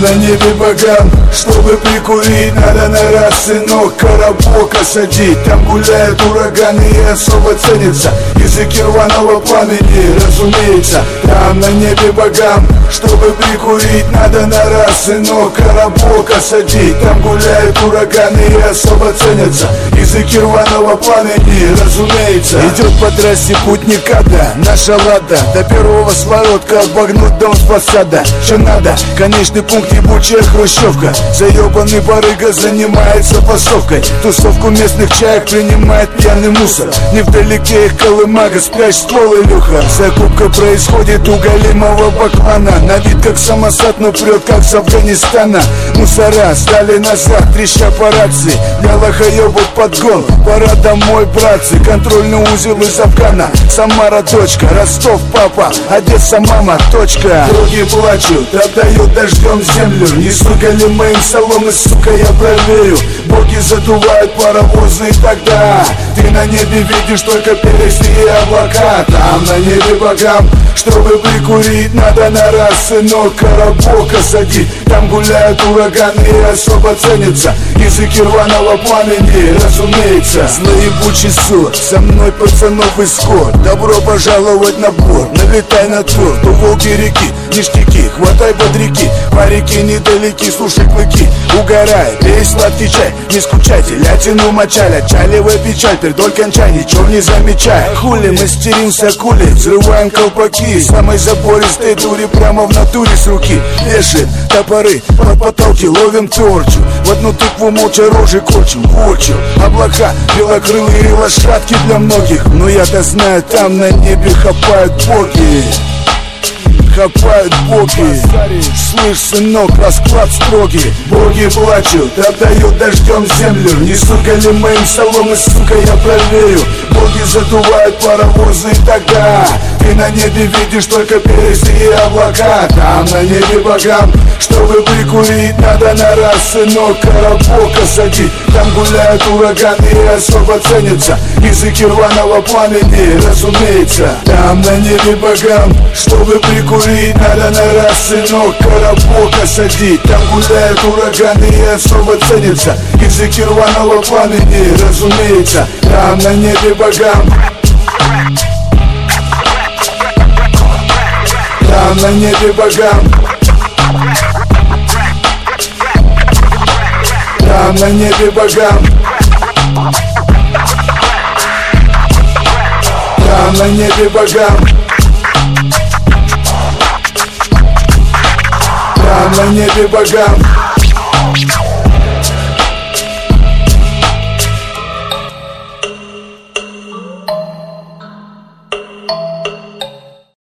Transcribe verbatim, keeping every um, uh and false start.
на небе богам, чтобы прикурить, надо на раз, сынок, коробока садить. Там гуляют ураганы и особо ценится языки рваного пламени, разумеется. Там на небе богам, чтобы прикурить, надо на раз, сынок, коробока садить. Там гуляют ураганы и особо ценятся языки рваного пламени, разумеется. Идет по трассе путника, да, наша лада, до первого своротка обогнуть дом с фасада. Что надо? Конечный пункт ебучая хрущевка. Заебанный барыга занимается фасовкой. Тусовку местных чаек принимает пьяный мусор. Невдалеке их колымага, спрячь ствол, Илюха. Закупка происходит у голимого баклана. На вид как самосад, но прет как с Афганистана. Мусора сдали назад, треща по рации. Для лохоебов подгон, пора домой, братцы. Контрольный узел из Афгана, Самара дочка, Ростов папа, Одесса мама, точка. Боги плачут, отдают дождем землю. Несу голимым соломы, сука, я проверю. Боги задувают паровозы, и тогда ты на небе видишь только пересты и облака. Там на небе богам, чтобы прикурить, надо на раз, сынок, коробока садить. Там гуляют ураганы и особо ценятся языки рваного пламени, разумеется. Злоебучий ссор, со мной пацанов исход. Добро пожаловать на борт, налетай на торт. У Волги реки, ништяки, хватай бодряки. По реке недалеки, слушай клыки. Угорай, пей сладкий чай, не скучайте. Лятину мочаль, отчаливай печаль. Вдоль кончай, ничего не замечай. Хули, мастеримся кули, взрываем колпаки. Самой запористой дури прямо в натуре с руки. Вешаем топоры на потолке, ловим торчу. В одну тыкву молча рожи корчим, корчу. Облака, белокрылые лошадки для многих. Но я-то знаю, там на небе хапают боги. Хапают боги. Слышь, сынок, расклад строгий. Боги плачут, отдают дождем землю. Несу голимым соломы, сука, я проверю. Боги задувают паровозы, и тогда ты на небе видишь только пересты и облака. Там на небе богам, чтобы прикурить, надо на раз, сынок, коробока садить. Там гуляют ураганы и особо ценятся языки рваного пламени, разумеется. Там на небе богам, чтобы прикурить, надо на раз, сынок, коробока садить. Там гуляют ураганы и особо ценятся языки рваного пламени, разумеется. Там на небе богам, там на небе богам, там на небе богам, там на небе богам, там на небе богам.